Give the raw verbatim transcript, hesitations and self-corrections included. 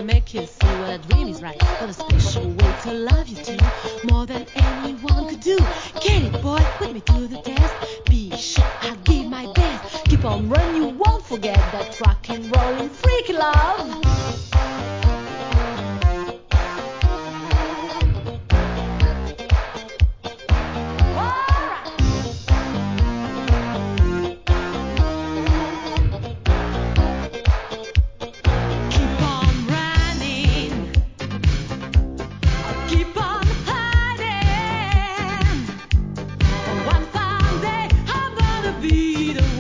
gonna make you see what a dream is right. Got a special way to love you too, more than anyone could do. Get it, boy, put me to the test. Be sure I'll give my best. Keep on running, you won't forget that rock and rolling freak love.